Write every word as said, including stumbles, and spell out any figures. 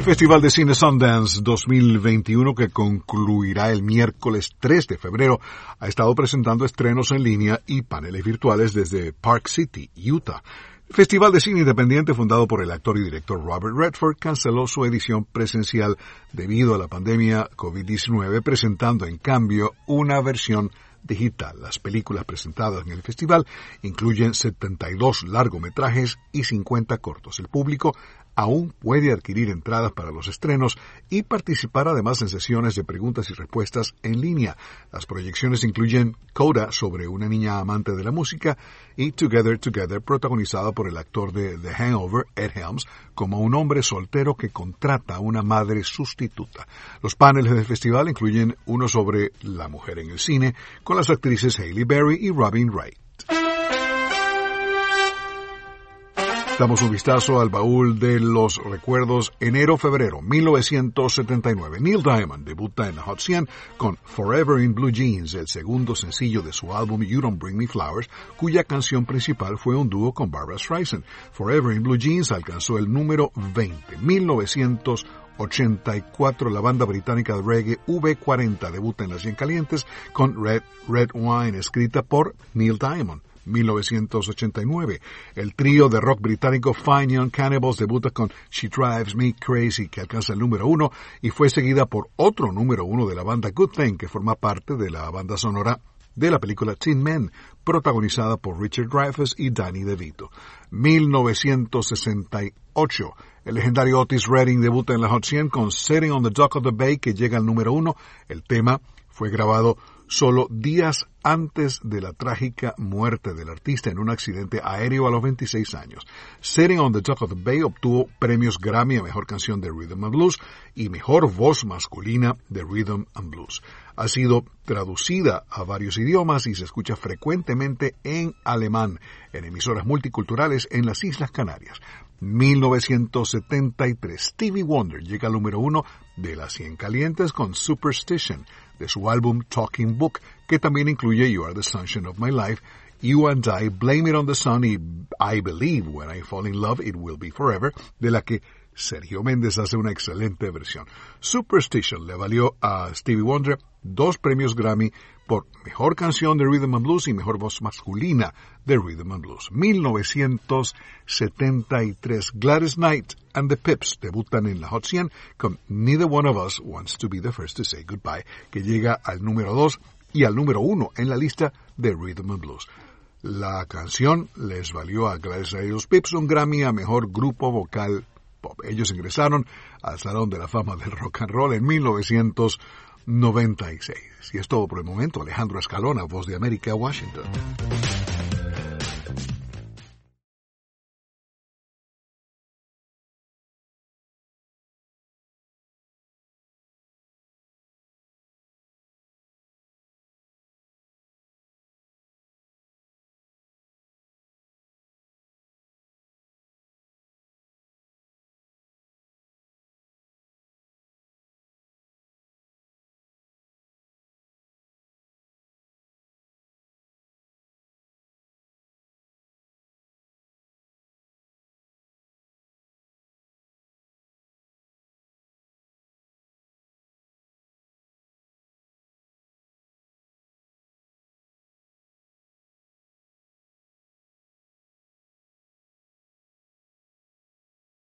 Festival de Cine Sundance dos mil veintiuno, que concluirá el miércoles tres de febrero, ha estado presentando estrenos en línea y paneles virtuales desde Park City, Utah. El Festival de Cine Independiente, fundado por el actor y director Robert Redford, canceló su edición presencial debido a la pandemia COVID diecinueve, presentando en cambio una versión digital. Las películas presentadas en el festival incluyen setenta y dos largometrajes y cincuenta cortos. El público aún puede adquirir entradas para los estrenos y participar además en sesiones de preguntas y respuestas en línea. Las proyecciones incluyen Coda, sobre una niña amante de la música, y Together Together, protagonizada por el actor de The Hangover, Ed Helms, como un hombre soltero que contrata a una madre sustituta. Los paneles del festival incluyen uno sobre la mujer en el cine, con las actrices Halle Berry y Robin Wright. Damos un vistazo al baúl de los recuerdos. Enero-febrero mil novecientos setenta y nueve. Neil Diamond debuta en la Hot cien con Forever in Blue Jeans, el segundo sencillo de su álbum You Don't Bring Me Flowers, cuya canción principal fue un dúo con Barbra Streisand. Forever in Blue Jeans alcanzó el número veinte. mil novecientos ochenta y cuatro, la banda británica de reggae V cuarenta debuta en las cien calientes con Red Red Wine, escrita por Neil Diamond. mil novecientos ochenta y nueve. El trío de rock británico Fine Young Cannibals debuta con She Drives Me Crazy, que alcanza el número uno y fue seguida por otro número uno de la banda Good Thing, que forma parte de la banda sonora de la película Tin Men, protagonizada por Richard Dreyfuss y Danny DeVito. mil novecientos sesenta y ocho. El legendario Otis Redding debuta en la Hot cien con Sitting on the Dock of the Bay, que llega al número uno. El tema fue grabado solo días antes de la trágica muerte del artista en un accidente aéreo a los veintiséis años. Sitting on the Dock of the Bay obtuvo premios Grammy a Mejor Canción de Rhythm and Blues y Mejor Voz Masculina de Rhythm and Blues. Ha sido traducida a varios idiomas y se escucha frecuentemente en alemán en emisoras multiculturales en las Islas Canarias. mil novecientos setenta y tres. Stevie Wonder llega al número uno de las cien calientes con Superstition, de su álbum Talking Book, que también incluye You Are the Sunshine of My Life, You and I, Blame It on the Sun y I Believe When I Fall in Love It Will Be Forever, de la que Sergio Méndez hace una excelente versión. Superstition le valió a Stevie Wonder dos premios Grammy por Mejor Canción de Rhythm and Blues y Mejor Voz Masculina de Rhythm and Blues. mil novecientos setenta y tres. Gladys Knight and the Pips debutan en la Hot cien con Neither One of Us Wants to Be the First to Say Goodbye, que llega al número dos y al número uno en la lista de Rhythm and Blues. La canción les valió a Gladys Knight y los Pips un Grammy a Mejor Grupo Vocal Pop. Ellos ingresaron al Salón de la Fama del Rock and Roll en mil novecientos noventa y seis. Y es todo por el momento. Alejandro Escalona, Voz de América, Washington.